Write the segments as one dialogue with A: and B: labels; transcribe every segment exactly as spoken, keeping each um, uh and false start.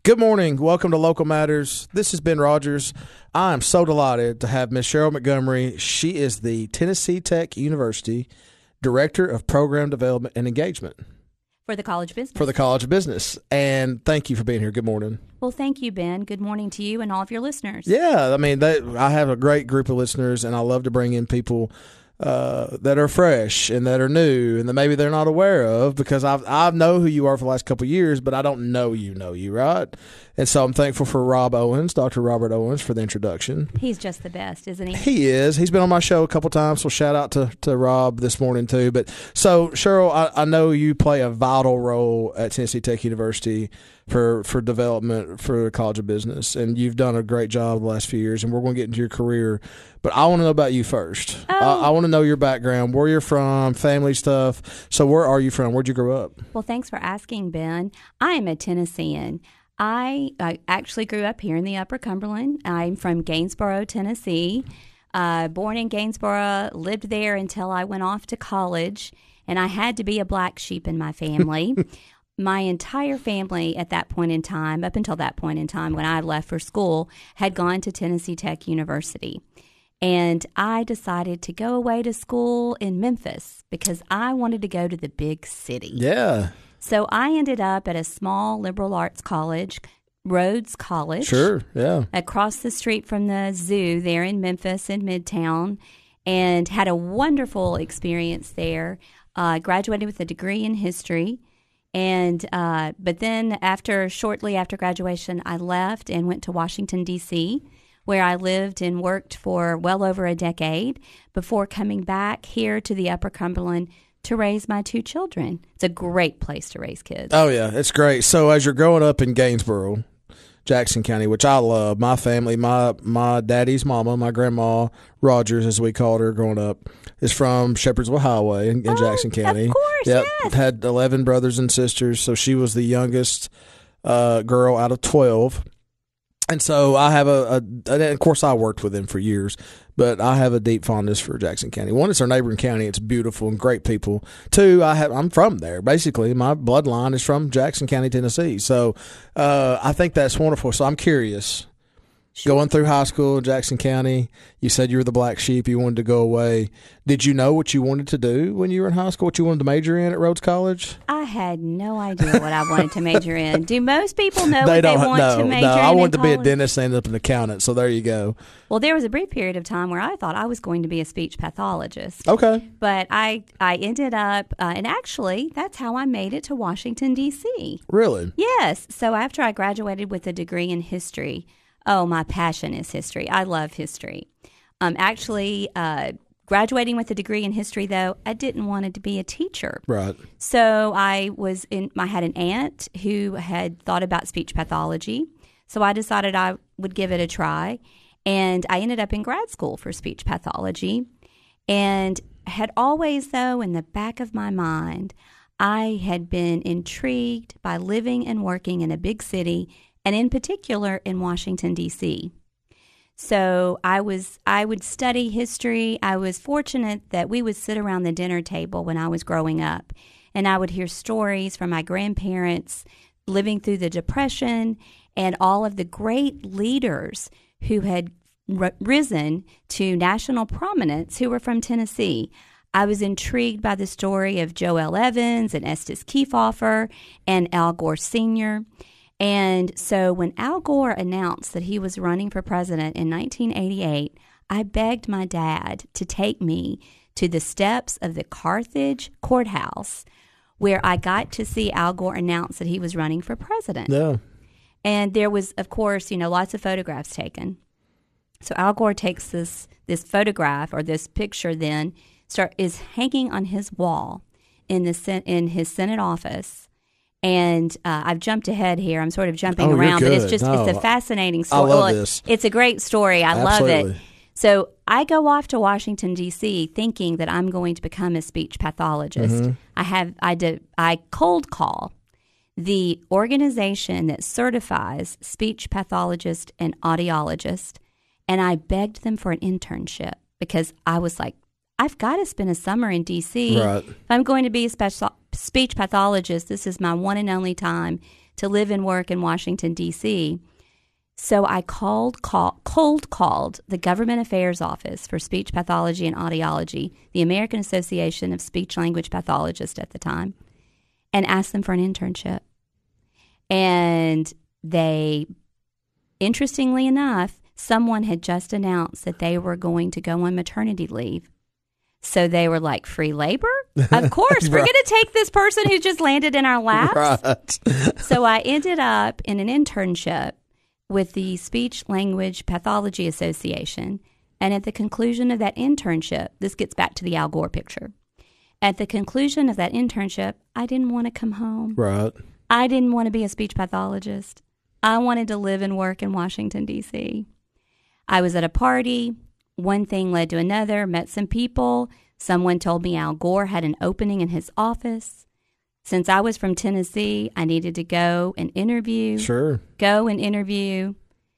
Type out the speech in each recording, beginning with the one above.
A: Good morning. Welcome to Local Matters. This is Ben Rogers. I am so delighted to have Miss Cheryl Montgomery. She is the Tennessee Tech University Director of Program Development and Engagement.
B: For the College of Business.
A: For the College of Business. And thank you for being here. Good morning.
B: Well, thank you, Ben. Good morning to you and all of your listeners.
A: Yeah, I mean, they, I have a great group of listeners, and I love to bring in people uh, that are fresh and that are new and that maybe they're not aware of, because I've, I know who you are for the last couple of years, but I don't know you know you, right? And so I'm thankful for Rob Owens, Doctor Robert Owens, for the introduction.
B: He's just the best, isn't he?
A: He is. He's been on my show a couple times, so shout out to, to Rob this morning too. But so, Cheryl, I, I know you play a vital role at Tennessee Tech University for, for development for the College of Business, and you've done a great job the last few years, and we're going to get into your career. But I want to know about you first.
B: Oh.
A: I, I want to know your background, where you're from, family stuff. So where are you from? Where'd you grow up?
B: Well, thanks for asking, Ben. I am a Tennessean. I, I actually grew up here in the Upper Cumberland. I'm from Gainesboro, Tennessee. Uh, born in Gainesboro, lived there until I went off to college, and I had to be a black sheep in my family. My entire family at that point in time, up until that point in time when I left for school, had gone to Tennessee Tech University. And I decided to go away to school in Memphis because I wanted to go to the big city.
A: Yeah.
B: So I ended up at a small liberal arts college, Rhodes College.
A: Sure, yeah.
B: Across the street from the zoo there in Memphis in Midtown, and had a wonderful experience there. Uh, graduated with a degree in history. And uh, but then after shortly after graduation, I left and went to Washington, D C, where I lived and worked for well over a decade before coming back here to the Upper Cumberland to raise my two children. It's a great place to raise kids.
A: Oh, yeah, it's great. So as you're growing up in Gainesboro, Jackson County, which I love, my family, my my daddy's mama, my grandma Rogers, as we called her growing up, is from Shepherdsville Highway in, in
B: oh,
A: Jackson County.
B: Of course,
A: yep.
B: yes.
A: Had eleven brothers and sisters, so she was the youngest uh, girl out of twelve. And so I have a, a, and of course I worked with them for years, but I have a deep fondness for Jackson County. One, it's our neighboring county. It's beautiful and great people. Two, I have, I'm from there. Basically, my bloodline is from Jackson County, Tennessee. So uh, I think that's wonderful. So I'm curious. Sure. Going through high school in Jackson County, you said you were the black sheep. You wanted to go away. Did you know what you wanted to do when you were in high school, what you wanted to major in at Rhodes College?
B: I had no idea what I wanted to major in. Do most people know
A: they
B: what
A: don't,
B: they want
A: no,
B: to major
A: no,
B: in?
A: I wanted
B: in
A: to be a
B: college?
A: dentist and ended up an accountant, so there you go.
B: Well, there was a brief period of time where I thought I was going to be a speech pathologist.
A: Okay.
B: But I, I ended up, uh, and actually, that's how I made it to Washington, D C.
A: Really?
B: Yes. So after I graduated with a degree in history, oh, my passion is history. I love history. Um, actually, uh, graduating with a degree in history, though, I didn't want to be a teacher.
A: Right.
B: So I was in. I had an aunt who had thought about speech pathology. So I decided I would give it a try, and I ended up in grad school for speech pathology, and had always, though, in the back of my mind, I had been intrigued by living and working in a big city, and in particular in Washington, D C. So I was I would study history. I was fortunate that we would sit around the dinner table when I was growing up, and I would hear stories from my grandparents living through the Depression and all of the great leaders who had r- risen to national prominence who were from Tennessee. I was intrigued by the story of Joel Evans and Estes Kefauver and Al Gore Senior And so when Al Gore announced that he was running for president in nineteen eighty-eight, I begged my dad to take me to the steps of the Carthage courthouse where I got to see Al Gore announce that he was running for president.
A: Yeah.
B: And there was, of course, you know, lots of photographs taken. So Al Gore takes this this photograph or this picture then start is hanging on his wall in the in his Senate office. And uh, I've jumped ahead here. I'm sort of jumping
A: oh,
B: around,
A: you're
B: but
A: good.
B: it's just
A: no,
B: it's a fascinating story.
A: I love
B: well,
A: this.
B: It's a great story. I
A: Absolutely.
B: love it. So I go off to Washington, D C thinking that I'm going to become a speech pathologist.
A: Mm-hmm.
B: I have I did I cold call the organization that certifies speech pathologists and audiologists, and I begged them for an internship because I was like, I've got to spend a summer in D C
A: Right.
B: If I'm going to be a special speech pathologist, this is my one and only time to live and work in Washington, D C. So I called, call, cold called the Government Affairs Office for Speech Pathology and Audiology, the American Association of Speech Language Pathologists at the time, and asked them for an internship. And they, interestingly enough, someone had just announced that they were going to go on maternity leave. So they were like, free labor? Of course, we're
A: Right.
B: going to take this person who just landed in our laps.
A: Right.
B: So I ended up in an internship with the Speech Language Pathology Association. And at the conclusion of that internship, this gets back to the Al Gore picture. At the conclusion of that internship, I didn't want to come home.
A: Right.
B: I didn't want to be a speech pathologist. I wanted to live and work in Washington, D C. I was at a party. One thing led to another, met some people. Someone told me Al Gore had an opening in his office. Since I was from Tennessee, I needed to go and interview.
A: Sure.
B: Go and interview.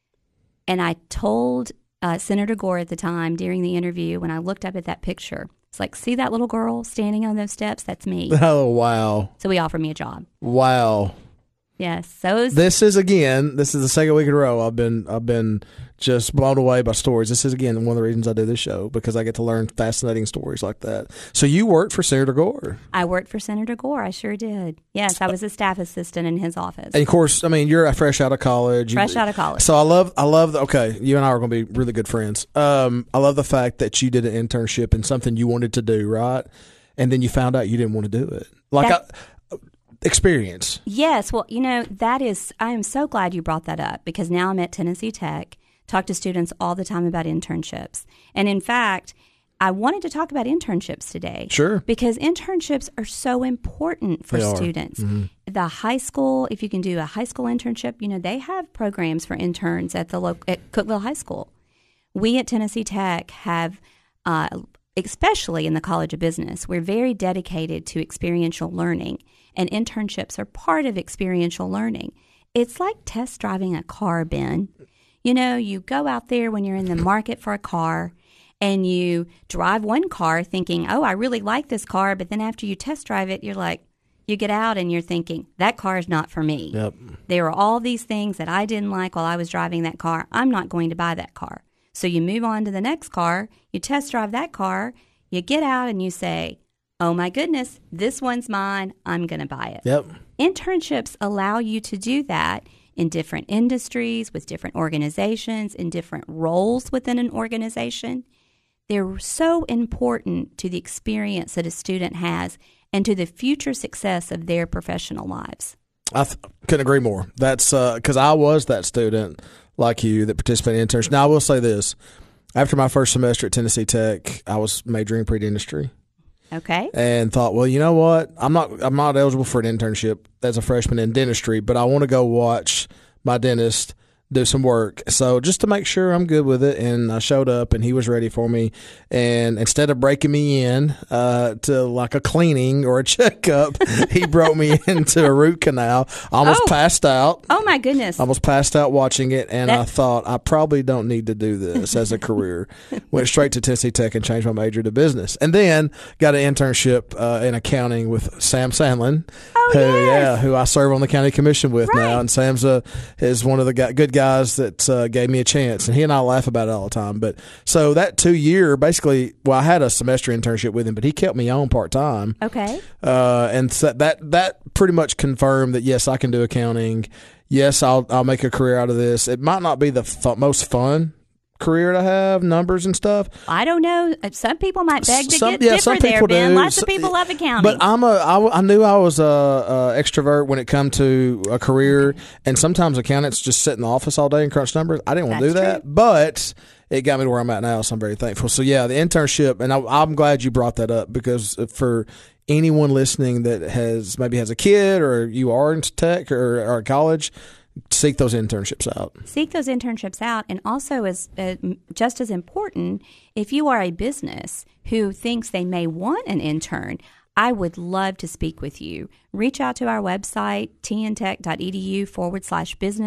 B: And I told uh, Senator Gore at the time during the interview, when I looked up at that picture, it's like, see that little girl standing on those steps? That's me.
A: Oh, wow.
B: So he offered me a job.
A: Wow.
B: Yes. So it was,
A: This is again. This is the second week in a row. I've been. I've been just blown away by stories. This is again one of the reasons I do this show, because I get to learn fascinating stories like that. So you worked for Senator Gore,
B: I worked for Senator Gore. I sure did. Yes, I was a staff assistant in his office.
A: and of course, I mean, you're fresh out of college. You-
B: Fresh out of college.
A: So I love. I love. The, okay, you and I are going to be really good friends. Um, I love the fact that you did an internship in something you wanted to do, right? And then you found out you didn't want to do it. Like
B: That-
A: I, experience.
B: Yes. Well, you know, that is, I am so glad you brought that up, because now I'm at Tennessee Tech, talk to students all the time about internships. And in fact, I wanted to talk about internships today.
A: Sure.
B: Because internships are so important for
A: They are.
B: students. The high school, if you can do a high school internship, you know, they have programs for interns at the local, at Cookeville High School. We at Tennessee Tech have, uh, especially in the College of Business, we're very dedicated to experiential learning, and internships are part of experiential learning. It's like test driving a car, Ben. You know, you go out there when you're in the market for a car, and you drive one car thinking, oh, I really like this car, but then after you test drive it, you're like, you get out and you're thinking, that car is not for me.
A: Yep.
B: There are all these things that I didn't like while I was driving that car. I'm not going to buy that car. So you move on to the next car, you test drive that car, you get out and you say, oh my goodness, this one's mine, I'm going to buy it.
A: Yep.
B: Internships allow you to do that in different industries, with different organizations, in different roles within an organization. They're so important to the experience that a student has and to the future success of their professional lives.
A: I th- couldn't agree more. That's because uh, I was that student like you that participated in internships. Now, I will say this. After my first semester at Tennessee Tech, I was majoring in pre-dentistry.
B: Okay.
A: And thought, well, you know what? I'm not I'm not eligible for an internship as a freshman in dentistry, but I want to go watch my dentist do some work. So just to make sure I'm good with it, and I showed up and he was ready for me. And instead of breaking me in uh, to like a cleaning or a checkup, he broke me into a root canal. I almost
B: Oh.
A: passed out.
B: Oh my goodness.
A: I almost passed out watching it, and
B: That-
A: I thought I probably don't need to do this as a career. Went straight to Tennessee Tech and changed my major to business, and then got an internship uh, in accounting with Sam Sandlin,
B: Oh,
A: who
B: yes.
A: yeah, who I serve on the county commission with
B: Right.
A: now. And Sam's a, is one of the guy, good guys that uh, gave me a chance, and he and I laugh about it all the time. But so that two year, basically, well, I had a semester internship with him, but he kept me on part time.
B: Okay.
A: Uh, and so that that pretty much confirmed that yes, I can do accounting. Yes, I'll I'll make a career out of this. It might not be the fu- most fun career to have, numbers and stuff.
B: I don't know. Some people might beg to
A: Some-
B: get
A: yeah,
B: differ
A: some
B: there,
A: people
B: Ben.
A: do.
B: Lots of
A: So-
B: people love accounting.
A: But I'm a I, I knew I was a, a extrovert when it come to a career, and sometimes accountants just sit in the office all day and crunch numbers. I didn't want to do
B: That's
A: that, but it got me to where I'm at now, so I'm very thankful. So yeah, the internship, and I, I'm glad you brought that up, because for anyone listening that has maybe has a kid, or you are in tech or, or college, seek those internships out.
B: Seek those internships out. And also, as uh, just as important, if you are a business who thinks they may want an intern, I would love to speak with you. Reach out to our website, tntech.edu forward slash business.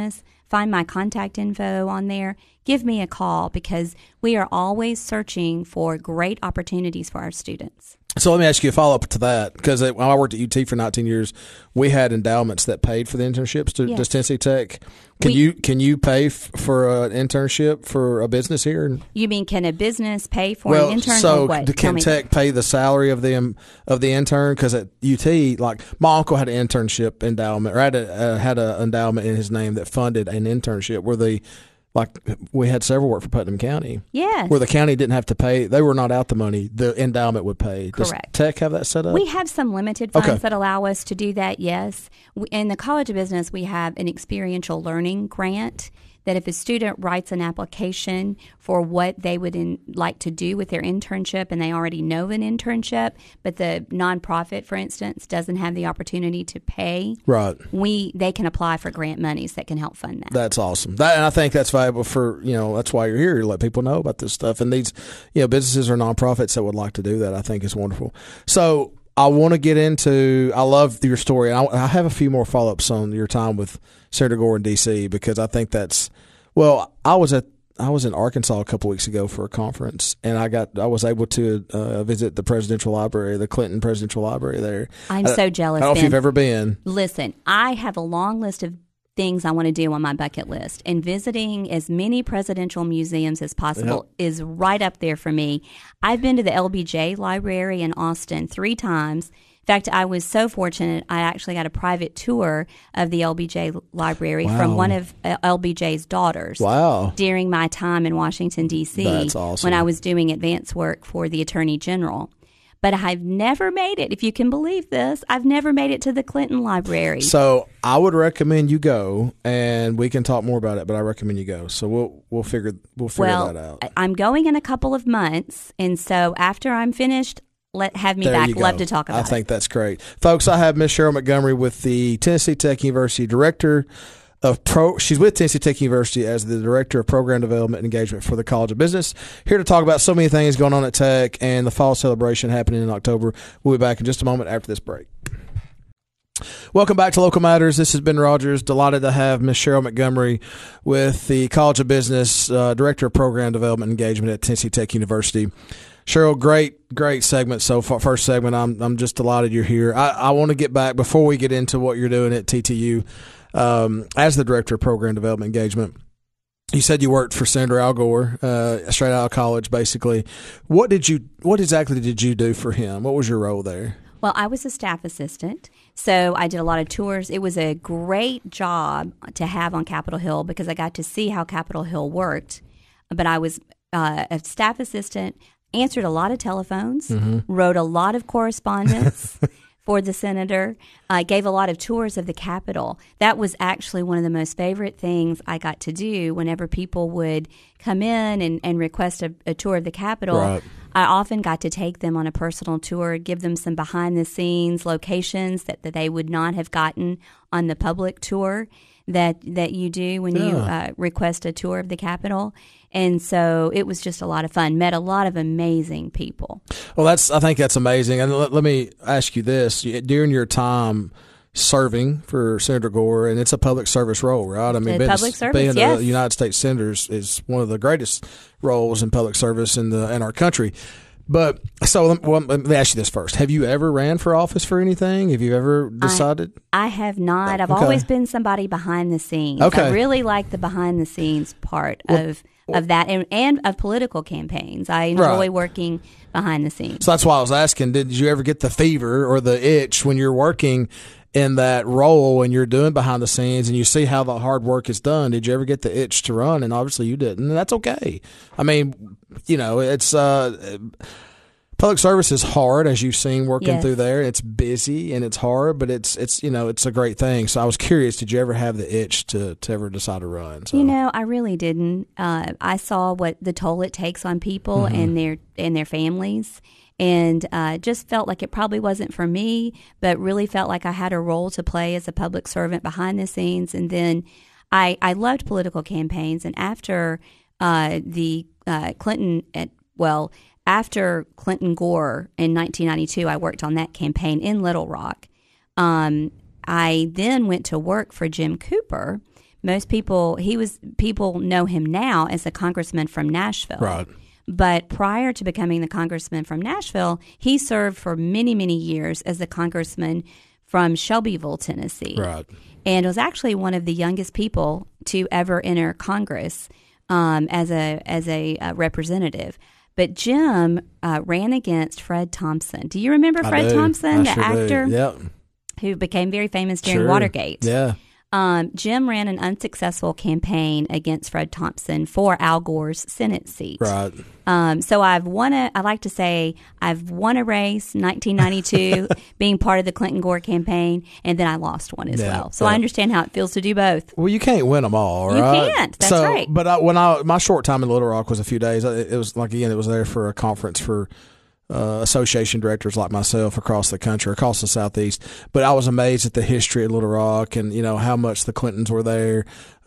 B: find my contact info on there. Give me a call because we are always searching for great opportunities for our students.
A: So let me ask you a follow-up to that, because when I worked at U T for nineteen years, we had endowments that paid for the internships to,
B: Yes.
A: to Tennessee Tech. Can
B: We-
A: you can you pay f- for an internship for a business here?
B: You mean can a business pay for
A: Well,
B: an intern
A: so
B: or what?
A: d-
B: Tell
A: can
B: me.
A: Tech pay the salary of the um, of the intern? Because at U T, like my uncle had an internship endowment, or had a uh, had an endowment in his name that funded an internship where the like we had several work for Putnam County,
B: Yes.
A: where the county didn't have to pay; they were not out the money. The endowment would pay. Does
B: Correct.
A: Tech have that set up?
B: We have some limited funds
A: Okay.
B: that allow us to do that, yes. We, in the College of Business, we have an experiential learning grant that if a student writes an application for what they would in, like to do with their internship and they already know an internship, but the nonprofit, for instance, doesn't have the opportunity to pay,
A: Right.
B: we they can apply for grant monies that can help fund that.
A: That's awesome. That, and I think that's valuable for, you know, that's why you're here, to let people know about this stuff. And these, you know, businesses or nonprofits that would like to do that, I think is wonderful. So I want to get into, I love your story. And I, I have a few more follow-ups on your time with Senator Gore in D C, because I think that's, well, I was at, I was in Arkansas a couple weeks ago for a conference, and I got I was able to uh, visit the presidential library, the Clinton Presidential Library there.
B: I'm
A: I,
B: so jealous,
A: I don't know
B: Ben.
A: if you've ever been.
B: Listen, I have a long list of things I want to do on my bucket list, and visiting as many presidential museums as possible
A: Yep.
B: is right up there for me. I've been to the L B J library in Austin three times. In fact, I was so fortunate, I actually got a private tour of the L B J library
A: Wow.
B: from one of uh, L B J's daughters.
A: Wow.
B: During my time in Washington, D C,
A: That's awesome.
B: when I was doing advance work for the Attorney General. But I've never made it, if you can believe this, I've never made it to the Clinton Library.
A: So I would recommend you go, and we can talk more about it. But I recommend you go. So we'll we'll figure we'll figure
B: well,
A: that out.
B: I- I'm going in a couple of months, and so after I'm finished, let have me
A: There
B: back.
A: you go.
B: Love to talk about
A: I think that's great, folks. I have Miss Cheryl Montgomery with the Tennessee Tech University Director of Pro. She's with Tennessee Tech University as the Director of Program Development and Engagement for the College of Business. Here to talk about so many things going on at Tech and the fall celebration happening in October. We'll be back in just a moment after this break. Welcome back to Local Matters. This is Ben Rogers. Delighted to have Miss Cheryl Montgomery with the College of Business, uh, Director of Program Development and Engagement at Tennessee Tech University. Cheryl, great, great segment so far. First segment, I'm I'm just delighted you're here. I, I want to get back before we get into what you're doing at T T U um, as the Director of Program Development Engagement. You said you worked for Senator Al Gore, uh, straight out of college, basically. What did you? What exactly did you do for him? What was your role there?
B: Well, I was a staff assistant, so I did a lot of tours. It was a great job to have on Capitol Hill because I got to see how Capitol Hill worked. But I was uh, a staff assistant, answered a lot of telephones,
A: Mm-hmm.
B: wrote a lot of correspondence for the senator, uh, gave a lot of tours of the Capitol. That was actually one of the most favorite things I got to do whenever people would come in and, and request a, a tour of the Capitol.
A: Right.
B: I often got to take them on a personal tour, give them some behind-the-scenes locations that, that they would not have gotten on the public tour that that you do when you
A: Yeah.
B: uh, request a tour of the Capitol. And so it was just a lot of fun. Met a lot of amazing people.
A: Well, that's I think that's amazing. And let, let me ask you this: during your time serving for Senator Gore, and it's a public service role, right? I mean,
B: A
A: being,
B: public service,
A: being
B: yes.
A: a United States senator is, is one of the greatest roles in public service in the in our country. But so let, well, let me ask you this first: have you ever ran for office for anything? Have you ever decided?
B: I have not. I've
A: Okay.
B: always been somebody behind the scenes.
A: Okay.
B: I really like the behind the scenes part of of that and, and of political campaigns. I enjoy
A: Right.
B: working behind the scenes.
A: So that's why I was asking: did you ever get the fever or the itch when you're working in that role and you're doing behind the scenes and you see how the hard work is done? Did you ever get the itch to run? And obviously you didn't. And that's okay. I mean, you know, it's uh, public service is hard, as you've seen working
B: Yes.
A: through there. It's busy and it's hard, but it's it's you know it's a great thing. So I was curious: did you ever have the itch to to ever decide to run? So.
B: You know, I really didn't. Uh, I saw what the toll it takes on people
A: Mm-hmm.
B: and their and their families, and uh, just felt like it probably wasn't for me. But really felt like I had a role to play as a public servant behind the scenes. And then I I loved political campaigns. And after uh, the uh, Clinton, at, well, after Clinton Gore in nineteen ninety-two, I worked on that campaign in Little Rock. Um, I then went to work for Jim Cooper most people, he was, people know him now as a congressman from Nashville.
A: Right.
B: But prior to becoming the congressman from Nashville, he served for many, many years as the congressman from Shelbyville, Tennessee.
A: Right.
B: And was actually one of the youngest people to ever enter Congress um, as a as a uh, representative. But Jim uh, ran against Fred Thompson. Do you remember
A: I
B: Fred
A: do.
B: Thompson,
A: I
B: the
A: sure
B: actor
A: do. Yep.
B: who became very famous during
A: Sure.
B: Watergate?
A: Yeah.
B: Um, Jim ran an unsuccessful campaign against Fred Thompson for Al Gore's Senate seat.
A: Right.
B: Um, so I've won a, I like to say I've won a race, nineteen ninety-two, being part of the Clinton Gore campaign, and then I lost one as
A: Yeah,
B: well. So
A: yeah.
B: I understand how it feels to do both.
A: Well, you can't win them all,
B: You
A: right?
B: can't. That's
A: so,
B: right.
A: But I, when I my short time in Little Rock was a few days. It, it was like again, it was there for a conference for uh, association directors like myself across the country, across the Southeast. But I was amazed at the history of Little Rock and you know how much the Clintons were there.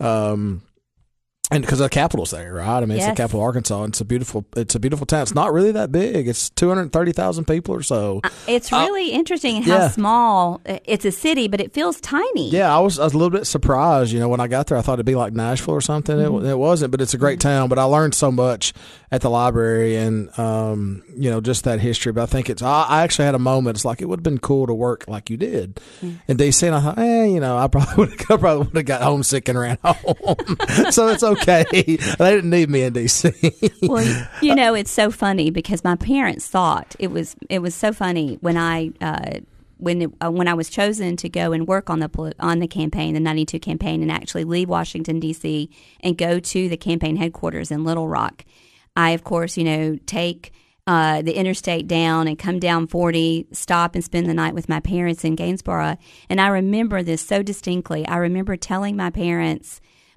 A: Um, And because the capital's there, right? I mean,
B: Yes.
A: it's the capital of Arkansas. It's a beautiful, it's a beautiful town. It's not really that big. It's two hundred thirty thousand people or so.
B: It's really interesting how
A: yeah.
B: small it's a city, but it feels tiny.
A: Yeah, I was, I was a little bit surprised. You know, when I got there, I thought it'd be like Nashville or something.
B: Mm-hmm.
A: It, it wasn't, but it's a great town. But I learned so much at the library and, um, you know, just that history. But I think it's, I, I actually had a moment. It's like, it would have been cool to work like you did mm. in D C. And I thought, eh, you know, I probably would have, probably would have got homesick and ran home. So it's okay. They didn't need me in D C.
B: Well, you know, it's so funny because my parents thought it was it was so funny when I uh, when it, uh, when I was chosen to go and work on the on the campaign, the ninety-two campaign, and actually leave Washington D C and go to the campaign headquarters in Little Rock. I, of course, you know, take uh, the interstate down and come down forty, stop and spend the night with my parents in Gainesboro. And I remember this so distinctly. I remember telling my parents,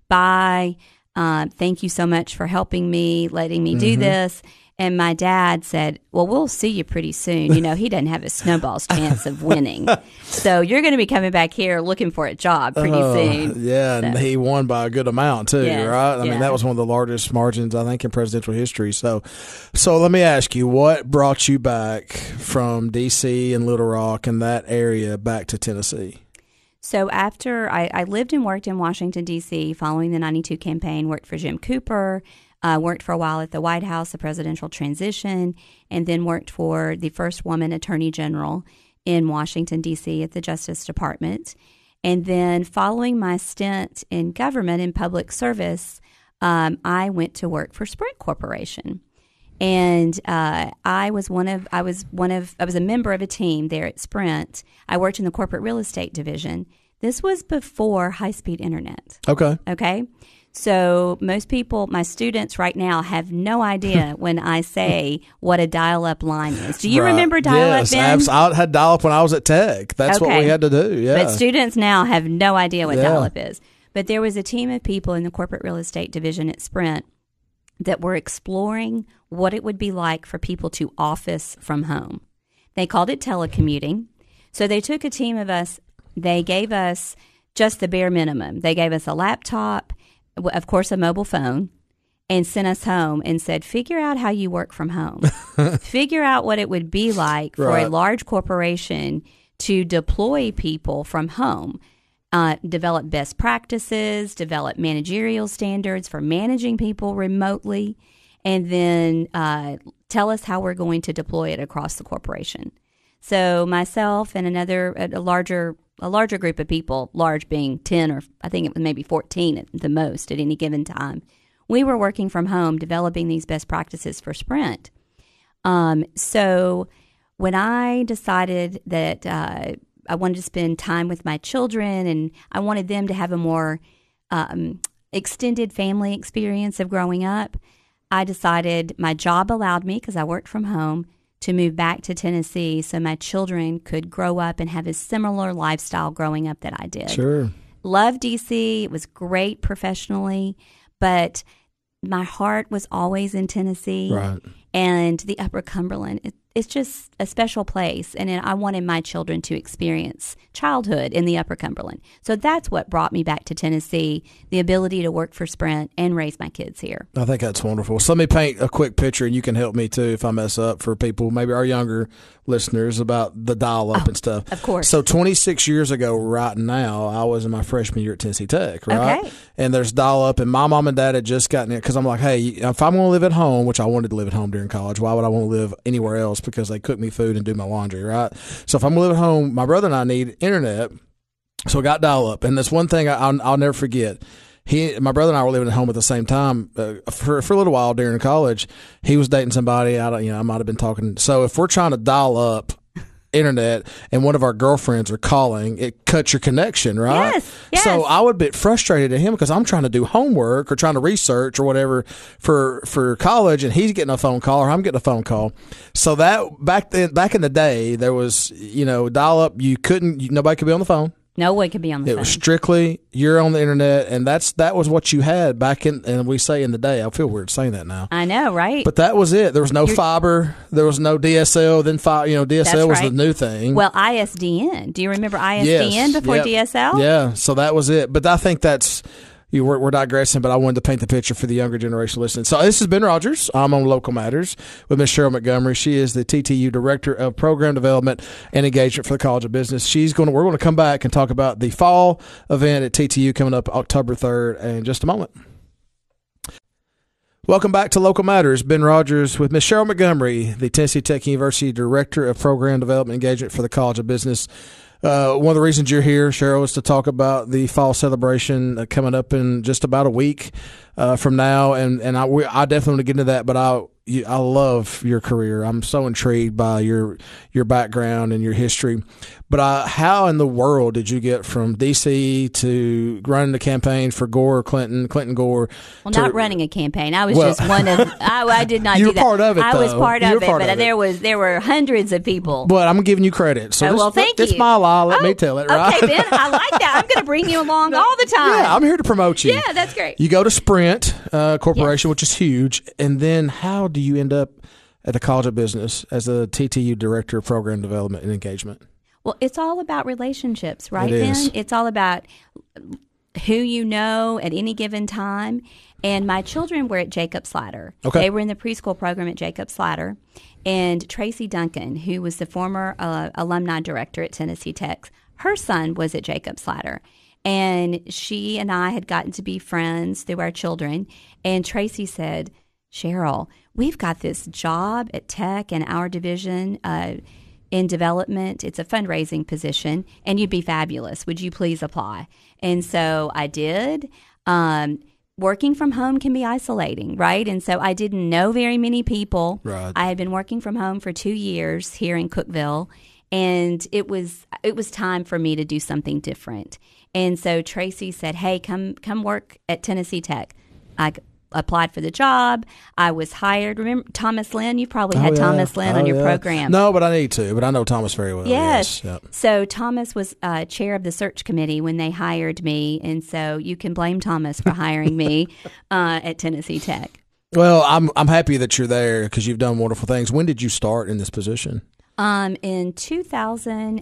B: bye. Uh, thank you so much for helping me, letting me do mm-hmm. this. And my dad said, well, we'll see you pretty soon. You know, he doesn't have a snowball's chance of winning. So you're going to be coming back here looking for a job pretty
A: uh,
B: soon.
A: Yeah,
B: so.
A: And he won by a good amount too,
B: yes,
A: right? I
B: yeah.
A: mean, that was one of the largest margins, I think, in presidential history. So, so let me ask you, what brought you back from D C and Little Rock and that area back to Tennessee?
B: So after I, I lived and worked in Washington, D C following the ninety-two campaign, worked for Jim Cooper, uh, worked for a while at the White House, the presidential transition, and then worked for the first woman attorney general in Washington, D C at the Justice Department. And then following my stint in government in public service, um, I went to work for Sprint Corporation. And uh, I was one of I was one of I was a member of a team there at Sprint. I worked in the corporate real estate division. This was before high-speed internet.
A: Okay.
B: Okay. So most people, my students right now, have no idea when I say what a dial-up line is. Do you
A: right.
B: remember dial-up,
A: yes,
B: Ben?
A: Yes, I had dial-up when I was at Tech. That's
B: okay.
A: what we had to do. Yeah.
B: But students now have no idea what
A: yeah.
B: dial-up is. But there was a team of people in the corporate real estate division at Sprint that were exploring what it would be like for people to office from home. They called it telecommuting. So they took a team of us. They gave us just the bare minimum. They gave us a laptop, of course, a mobile phone, and sent us home and said, figure out how you work from home. Figure out what it would be like for
A: right.
B: a large corporation to deploy people from home. Uh, develop best practices, develop managerial standards for managing people remotely, and then uh, tell us how we're going to deploy it across the corporation. So myself and another a larger a larger group of people, large being ten or I think it was maybe fourteen at the most at any given time, we were working from home developing these best practices for Sprint. Um, so when I decided that uh, I wanted to spend time with my children and I wanted them to have a more um, extended family experience of growing up, I decided my job allowed me, because I worked from home, to move back to Tennessee so my children could grow up and have a similar lifestyle growing up that I did.
A: Sure.
B: Loved D C. It was great professionally, but my heart was always in Tennessee.
A: Right.
B: And the Upper Cumberland, it, it's just a special place, and I wanted my children to experience childhood in the Upper Cumberland. So that's what brought me back to Tennessee, the ability to work for Sprint and raise my kids here.
A: I think that's wonderful. So let me paint a quick picture, and you can help me too if I mess up, for people, maybe our younger listeners, about the dial-up
B: oh,
A: and stuff.
B: Of course.
A: So twenty-six years ago right now, I was in my freshman year at Tennessee Tech, right?
B: Okay.
A: And there's dial-up, and my mom and dad had just gotten it, because I'm like, hey, if I'm going to live at home, which I wanted to live at home during college, why would I want to live anywhere else? Because they cook me food and do my laundry, right? So if I'm going to live at home, my brother and I need internet, so I got dial-up. And that's one thing I, I'll, I'll never forget. He, my brother and I were living at home at the same time uh, for for a little while during college. He was dating somebody. I don't, you know, I might have been talking. So if we're trying to dial up internet and one of our girlfriends are calling, it cuts your connection, right?
B: Yes, yes.
A: So I would be frustrated at him because I'm trying to do homework or trying to research or whatever for for college, and he's getting a phone call or I'm getting a phone call. So that back then, back in the day, there was, you know, dial up. You couldn't, you, nobody could be on the phone.
B: No one could be on the
A: it
B: phone.
A: It was strictly you're on the internet, and that's that was what you had back in. And we say in the day, I feel weird saying that now.
B: I know, right?
A: But that was it. There was no You're, fiber. There was no D S L. Then fi- you know, D S L was
B: right.
A: the new thing.
B: Well, I S D N. Do you remember I S D N
A: yes,
B: before
A: yep.
B: D S L?
A: Yeah. So that was it. But I think that's. You, we're, we're digressing, but I wanted to paint the picture for the younger generation listening. So this is Ben Rogers. I'm on Local Matters with Miz Cheryl Montgomery. She is the T T U Director of Program Development and Engagement for the College of Business. She's going to, we're going to come back and talk about the fall event at T T U coming up October third in just a moment. Welcome back to Local Matters. Ben Rogers with Miz Cheryl Montgomery, the Tennessee Tech University Director of Program Development and Engagement for the College of Business. Uh, one of the reasons you're here, Cheryl, is to talk about the fall celebration uh, coming up in just about a week uh, from now, and and I, we, I definitely want to get into that. But I you, I love your career. I'm so intrigued by your your background and your history. But uh, how in the world did you get from D C to running the campaign for Gore, Clinton, Clinton Gore?
B: Well,
A: to,
B: not running a campaign. I was
A: well,
B: just one of. I, I did not
A: you
B: do
A: were
B: that.
A: part of it.
B: I
A: though.
B: was part
A: you
B: of it,
A: part
B: but
A: of
B: there
A: it.
B: was there were hundreds of people.
A: But I'm giving you credit. So
B: oh,
A: this,
B: well, thank
A: it's
B: you.
A: my lie. Let
B: oh,
A: me tell it. Right?
B: Okay, Ben, I like that. I'm going to bring you along
A: no,
B: all the time.
A: Yeah, I'm here to promote you.
B: Yeah, that's great.
A: You go to Sprint uh, Corporation,
B: yes.
A: which is huge, and then how do you end up at the College of Business as a T T U Director of Program Development and Engagement?
B: Well, it's all about relationships, right,
A: it
B: Ben?
A: Is.
B: It's all about who you know at any given time. And my children were at Jacob Slatter.
A: Okay.
B: They were in the preschool program at Jacob Slatter. And Tracy Duncan, who was the former uh, alumni director at Tennessee Tech, her son was at Jacob Slatter. And she and I had gotten to be friends through our children. And Tracy said, Cheryl, we've got this job at Tech in our division uh, in development. It's a fundraising position, and you'd be fabulous. Would you please apply? And so I did. Um, working from home can be isolating, right? And so I didn't know very many people.
A: Right.
B: I had been working from home for two years here in Cookeville, and it was it was time for me to do something different. And so Tracy said, hey, come come work at Tennessee Tech. I applied for the job. I was hired. Remember Thomas Lynn? You've probably had
A: oh, yeah.
B: Thomas Lynn
A: oh,
B: on your
A: yeah.
B: program.
A: No, but I need to. But I know Thomas very well.
B: Yes.
A: yes. Yep.
B: So Thomas was uh, chair of the search committee when they hired me. And so you can blame Thomas for hiring me uh, at Tennessee Tech.
A: Well, I'm I'm happy that you're there because you've done wonderful things. When did you start in this position?
B: Um, in two thousand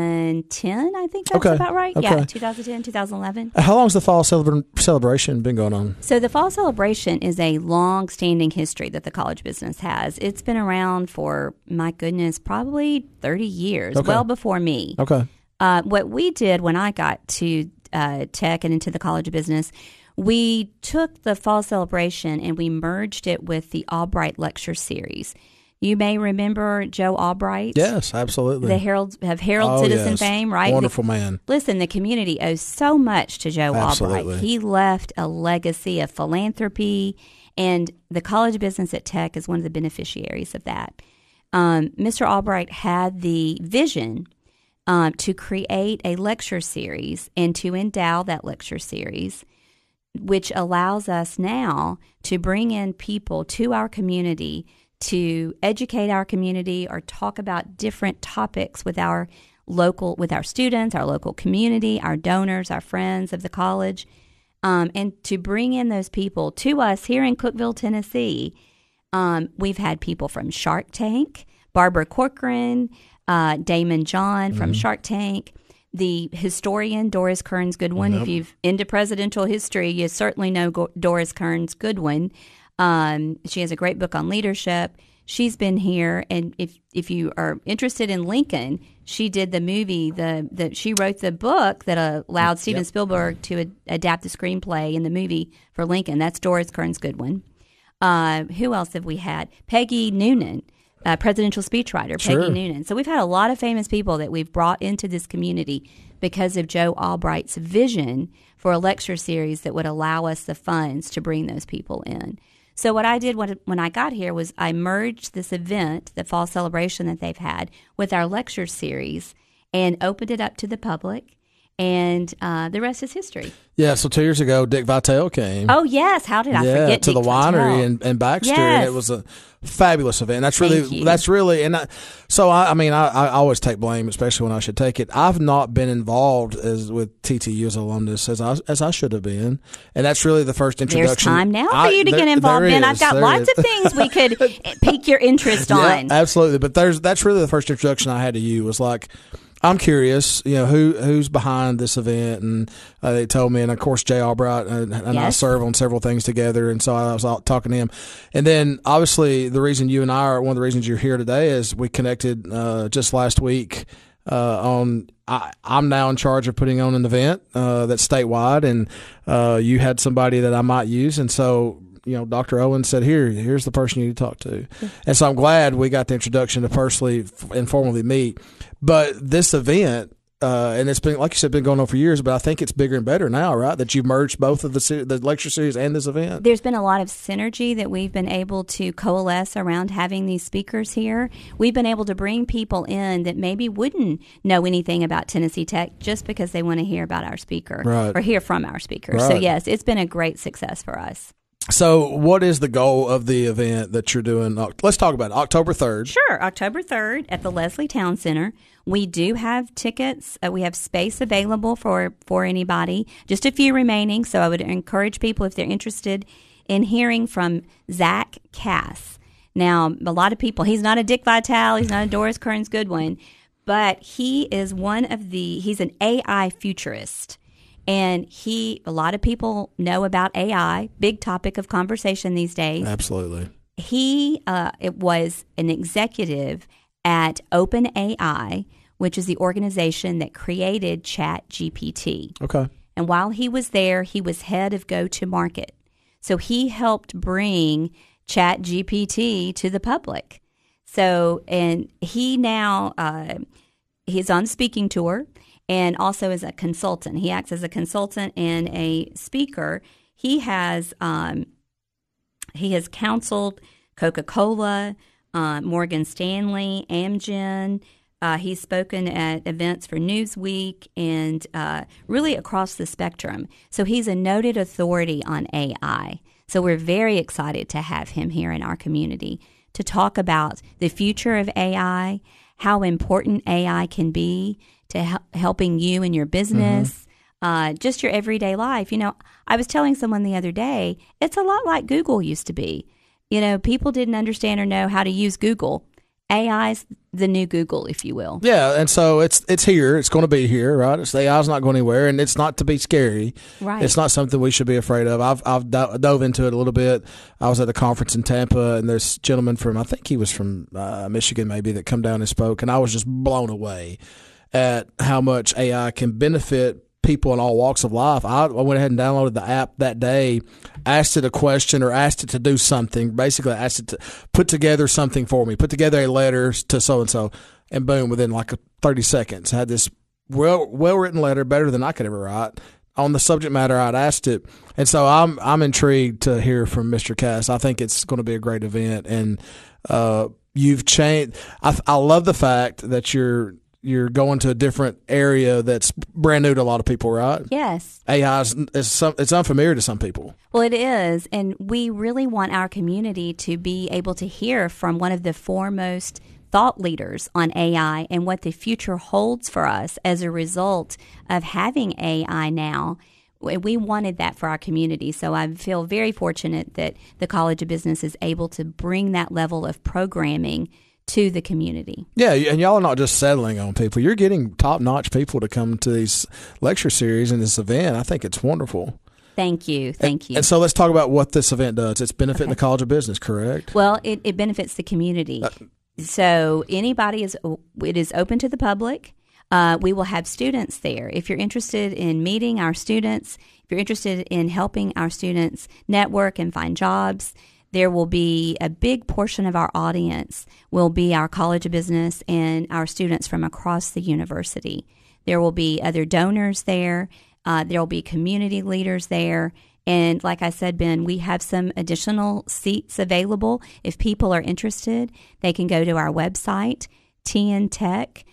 B: ten, I think that's
A: okay.
B: about right.
A: Okay.
B: Yeah, twenty ten, twenty eleven.
A: How long has the fall celebra- celebration been going on?
B: So the fall celebration is a long-standing history that the College Business has. It's been around for, my goodness, probably thirty years,
A: okay.
B: well before me.
A: Okay.
B: Uh, what we did when I got to uh, Tech and into the College of Business, we took the fall celebration and we merged it with the Albright Lecture Series. You may remember Joe Albright.
A: Yes, absolutely.
B: The Herald of Herald
A: oh,
B: Citizen
A: yes.
B: fame, right?
A: Wonderful
B: the,
A: man.
B: Listen, the community owes so much to Joe
A: absolutely.
B: Albright. He left a legacy of philanthropy, and the College of Business at Tech is one of the beneficiaries of that. Um, Mister Albright had the vision um, to create a lecture series and to endow that lecture series, which allows us now to bring in people to our community to educate our community or talk about different topics with our local, with our students, our local community, our donors, our friends of the college, um, and to bring in those people to us here in Cookeville, Tennessee. Um, we've had people from Shark Tank, Barbara Corcoran, uh, Damon John from mm-hmm. Shark Tank, the historian Doris Kearns Goodwin. Yep. If you've into presidential history, you certainly know Go- Doris Kearns Goodwin. Um, she has a great book on leadership. She's been here, and if if you are interested in Lincoln, she did the movie. The, the she wrote the book that allowed Steven yep. Spielberg to ad- adapt the screenplay in the movie for Lincoln. That's Doris Kearns Goodwin. Uh, who else have we had? Peggy Noonan, uh, presidential speechwriter. Peggy
A: sure.
B: Noonan. So we've had a lot of famous people that we've brought into this community because of Joe Albright's vision for a lecture series that would allow us the funds to bring those people in. So what I did when, when I got here was I merged this event, the fall celebration that they've had, with our lecture series and opened it up to the public, and uh, the rest is history.
A: Yeah, so two years ago, Dick Vitale came.
B: Oh, yes. How did I
A: yeah,
B: forget
A: to
B: Dick
A: the winery
B: Vitale?
A: in, in Baxter,
B: yes.
A: and it was a fabulous event. That's really,
B: Thank you.
A: that's really, and I, so I, I mean, I, I always take blame, especially when I should take it. I've not been involved as with T T U as alumnus as I as I should have been, and that's really the first introduction.
B: There's time now for
A: I,
B: you to
A: there,
B: get involved in.
A: Is,
B: I've got lots
A: is.
B: of things we could pique your interest
A: yeah,
B: on.
A: Absolutely, but there's that's really the first introduction I had to you was like, I'm curious, you know, who who's behind this event, and uh, they told me, and of course Jay Albright and, and
B: yes.
A: I serve on several things together, and so I was out talking to him, and then obviously the reason you and I are one of the reasons you're here today is we connected uh, just last week uh, on. I, I'm now in charge of putting on an event uh, that's statewide, and uh, you had somebody that I might use, and so. You know, Doctor Owen said, "Here, here's the person you need to talk to," and so I'm glad we got the introduction to personally and formally meet. But this event, uh, and it's been like you said, been going on for years. But I think it's bigger and better now, right? That you've merged both of the se- the lecture series and this event.
B: There's been a lot of synergy that we've been able to coalesce around having these speakers here. We've been able to bring people in that maybe wouldn't know anything about Tennessee Tech just because they want to hear about our speaker
A: right.
B: or hear from our speaker.
A: Right.
B: So yes, it's been a great success for us.
A: So what is the goal of the event that you're doing? Let's talk about it. October third.
B: Sure. October third at the Leslie Town Center. We do have tickets. Uh, we have space available for, for anybody. Just a few remaining. So I would encourage people, if they're interested in hearing from Zach Cass. Now, a lot of people, he's not a Dick Vitale. He's not a Doris Kearns Goodwin. But he is one of the, he's an A I futurist. And he, a lot of people know about A I, big topic of conversation these days.
A: Absolutely.
B: He uh, it was an executive at OpenAI, which is the organization that created ChatGPT.
A: Okay.
B: And while he was there, he was head of go-to-market. So he helped bring ChatGPT to the public. So, and he now, uh, he's on speaking tour. And also as a consultant. He acts as a consultant and a speaker. He has um, he has counseled Coca-Cola, uh, Morgan Stanley, Amgen. Uh, he's spoken at events for Newsweek and uh, really across the spectrum. So he's a noted authority on A I. So we're very excited to have him here in our community to talk about the future of A I, how important A I can be to hel- helping you in your business, mm-hmm. uh, just your everyday life. You know, I was telling someone the other day, it's a lot like Google used to be. You know, people didn't understand or know how to use Google. A I's the new Google, if you will.
A: Yeah, and so it's it's here. It's going to be here, right? It's, the A I's not going anywhere, and it's not to be scary.
B: Right.
A: It's not something we should be afraid of. I've I've do- dove into it a little bit. I was at a conference in Tampa, and there's a gentleman from, I think he was from uh, Michigan maybe, that come down and spoke, and I was just blown away at how much A I can benefit people in all walks of life. I went ahead and downloaded the app that day, asked it a question or asked it to do something. Basically, asked it to put together something for me, put together a letter to so-and-so, and boom, within like thirty seconds, I had this well, well-written letter, better than I could ever write, on the subject matter I'd asked it. And so I'm I'm intrigued to hear from Mister Cass. I think it's going to be a great event, and uh, you've changed. I, I love the fact that you're you're going to a different area that's brand new to a lot of people, right?
B: Yes.
A: A I is, is some, it's unfamiliar to some people.
B: Well, it is, and we really want our community to be able to hear from one of the foremost thought leaders on A I and what the future holds for us as a result of having A I now. We wanted that for our community, so I feel very fortunate that the College of Business is able to bring that level of programming to the community.
A: Yeah, and y'all are not just settling on people. You're getting top-notch people to come to these lecture series and this event. I think it's wonderful.
B: Thank you. Thank
A: and,
B: you.
A: And so let's talk about what this event does. It's benefiting
B: Okay.
A: the College of Business, correct?
B: Well, it, it benefits the community.
A: Uh,
B: so anybody is, it is open to the public. Uh, we will have students there. If you're interested in meeting our students, if you're interested in helping our students network and find jobs, there will be a big portion of our audience will be our College of Business and our students from across the university. There will be other donors there. Uh, there will be community leaders there. And like I said, Ben, we have some additional seats available. If people are interested, they can go to our website, tntech.edu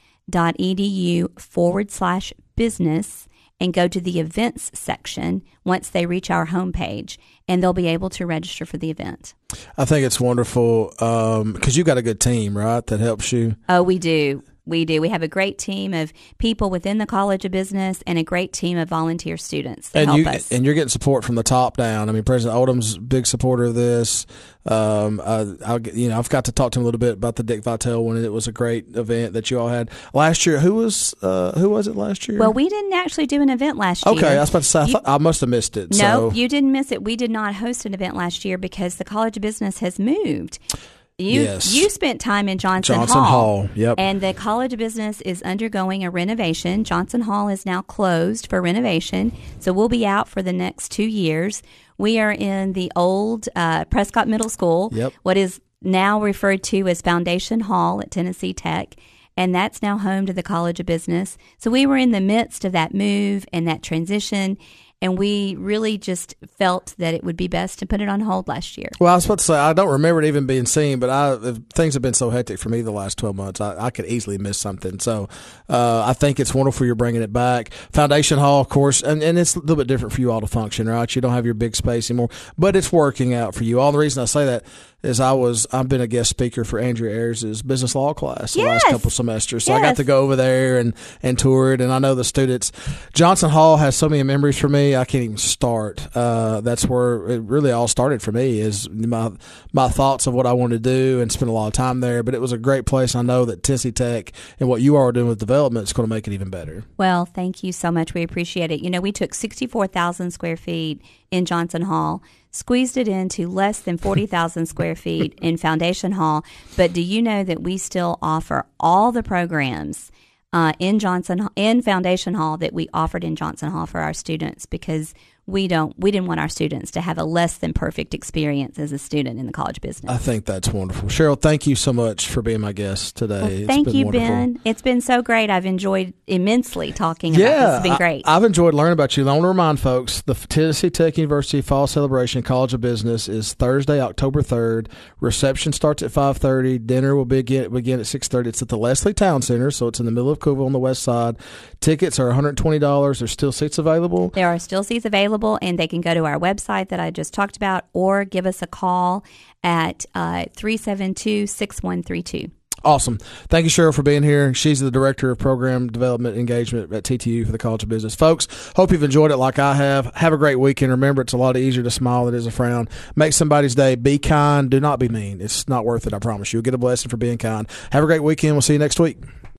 B: forward slash business, and go to the events section once they reach our homepage, and they'll be able to register for the event.
A: I think it's wonderful because you got a good team, right, that helps you?
B: Oh, we do. We do. We have a great team of people within the College of Business and a great team of volunteer students that
A: and
B: help
A: you,
B: us.
A: And you're getting support from the top down. I mean, President Oldham's a big supporter of this. Um, I, I'll, you know, I've got to talk to him a little bit about the Dick Vitale one, and it was a great event that you all had last year. Who was uh, who was it last year?
B: Well, we didn't actually do an event last year.
A: Okay, I was about to say I,
B: You-
A: thought, I must have missed it.
B: No,
A: so.
B: you didn't miss it. We did not host an event last year because the College of Business has moved. You
A: Yes.
B: you spent time in Johnson,
A: Johnson Hall, yep.
B: And the College of Business is undergoing a renovation. Johnson Hall is now closed for renovation, so we'll be out for the next two years. We are in the old uh, Prescott Middle School,
A: Yep.
B: what is now referred to as Foundation Hall at Tennessee Tech, and that's now home to the College of Business. So we were in the midst of that move and that transition, and we really just felt that it would be best to put it on hold last year.
A: Well, I was about to say I don't remember it even being seen, but I things have been so hectic for me the last twelve months. I, I could easily miss something. So uh, I think it's wonderful you're bringing it back. Foundation Hall, of course, and, and it's a little bit different for you all to function, right? You don't have your big space anymore, but it's working out for you. All the reason I say that is I was I've been a guest speaker for Andrea Ayers' business law class the
B: Yes.
A: last couple semesters, so I got
B: Yes.
A: to go over there and and tour it, and I know the students. Johnson Hall has so many memories for me. I can't even start. Uh, that's where it really all started for me. Is my my thoughts of what I wanted to do and spend a lot of time there. But it was a great place. I know that Tennessee Tech and what you are doing with development is going to make it even better.
B: Well, thank you so much. We appreciate it. You know, we took sixty-four thousand square feet in Johnson Hall, squeezed it into less than forty thousand square feet in Foundation Hall. But do you know that we still offer all the programs uh, in Johnson in Foundation Hall that we offered in Johnson Hall for our students, because we don't we didn't want our students to have a less than perfect experience as a student in the College of Business.
A: I think that's wonderful. Cheryl, thank you so much for being my guest today.
B: Well,
A: It's
B: thank
A: been
B: you,
A: wonderful.
B: Ben. It's been so great. I've enjoyed immensely talking about this. It's been great.
A: I, have enjoyed learning about you. I want to remind folks, the Tennessee Tech University Fall Celebration College of Business is Thursday, October third. Reception starts at five thirty. Dinner will begin, begin at six thirty. It's at the Leslie Town Center, so it's in the middle of Cookeville on the west side. Tickets are one hundred twenty dollars. There's still seats available.
B: There are still seats available, and they can go to our website that I just talked about, or give us a call at uh, three seven two, six one three two.
A: Awesome. Thank you, Cheryl, for being here. She's the Director of Program Development Engagement at T T U for the College of Business. Folks, hope you've enjoyed it like I have. Have a great weekend. Remember, it's a lot easier to smile than it is a frown. Make somebody's day. Be kind. Do not be mean. It's not worth it, I promise you. You'll get a blessing for being kind. Have a great weekend. We'll see you next week.